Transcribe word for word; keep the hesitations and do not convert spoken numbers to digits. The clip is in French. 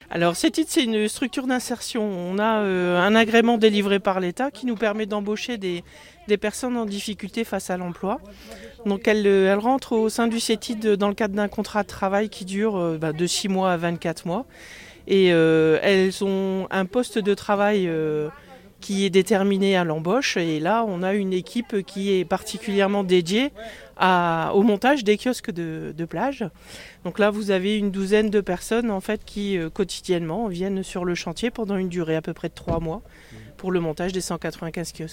Alors CETID, c'est une structure d'insertion. On a euh, un agrément délivré par l'État qui nous permet d'embaucher des, des personnes en difficulté face à l'emploi. Donc elles, euh, elles rentrent au sein du CETID dans le cadre d'un contrat de travail qui dure euh, bah, de six mois à vingt-quatre mois. Et euh, elles ont un poste de travail euh, qui est déterminé à l'embauche. Et là, on a une équipe qui est particulièrement dédiée à, au montage des kiosques de, de plage. Donc là, vous avez une douzaine de personnes en fait, qui euh, quotidiennement viennent sur le chantier pendant une durée à peu près de trois mois pour le montage des cent quatre-vingt-quinze kiosques.